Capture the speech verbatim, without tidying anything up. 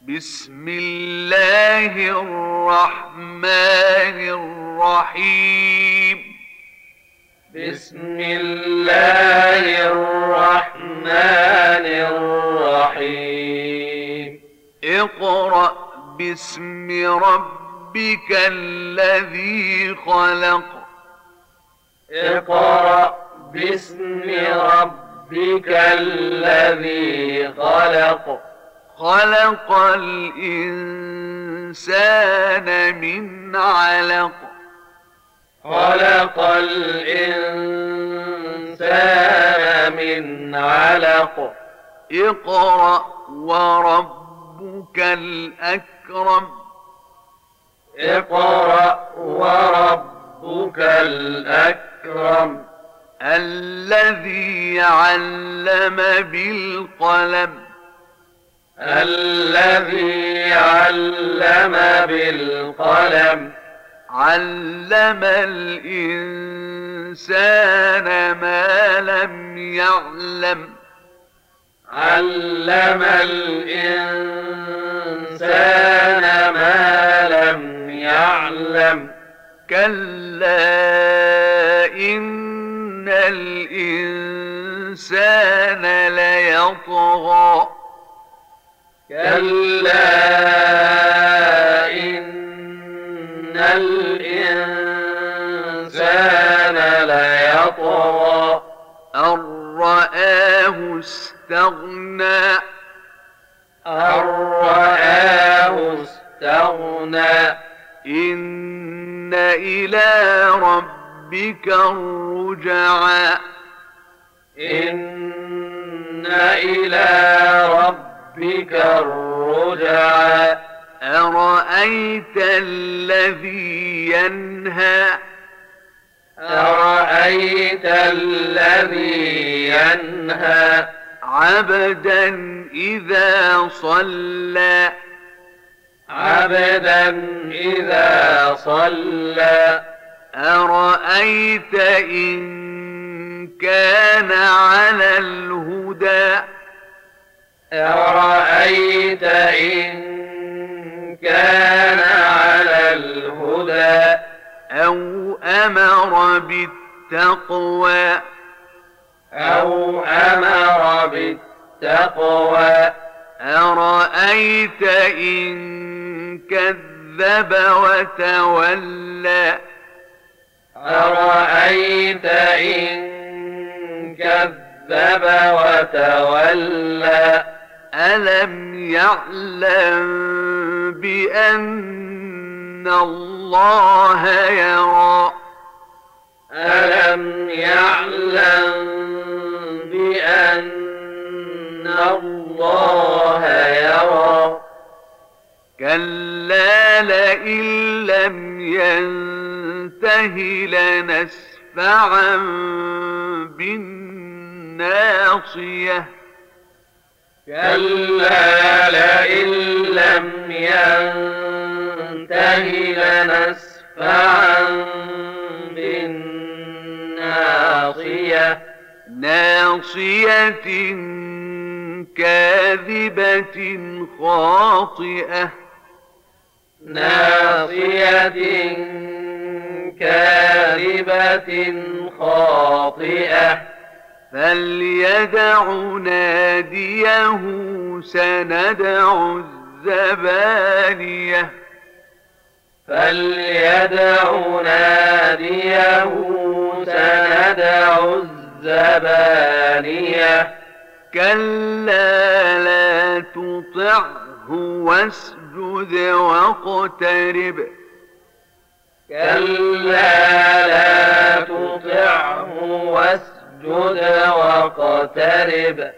بسم الله الرحمن الرحيم بسم الله الرحمن الرحيم اقرأ باسم ربك الذي خلق اقرأ باسم ربك الذي خلق خلق الإنسان من علق خلق الإنسان من علق اقرأ وربك الأكرم اقرأ وربك الأكرم الذي علم بالقلم الذي علم بالقلم علم الإنسان ما لم يعلم علم الإنسان ما لم يعلم كلا إن الإنسان ليطغى كلا إن الإنسان ليطغى أن رآه استغنى أن رآه استغنى إن إلى ربك الرجعى إن إلى ربك بك الرجعى أرأيت الذي ينهى أرأيت الذي ينهى عبدا إذا صلى عبدا إذا صلى أرأيت إن كان على الهدى أرأيت إن كان على الهدى أو أمر بالتقوى أو أمر بالتقوى أرأيت إن كذب وتولى أرأيت إن كذب وتولى ألم يعلم بأن الله يرى ألم يعلم بأن الله يرى كلا لئن لم ينته لنسفعا بالناصية كلا لئن لم ينته لنسفعا بالناصية ناصية كاذبة خاطئة ناصية كاذبة خاطئة فليدع ناديه سندع الزبانية فليدع ناديه سندع الزبانية كلا لا تطعه واسجد واقترب كلا لا تطعه واسجد واقترب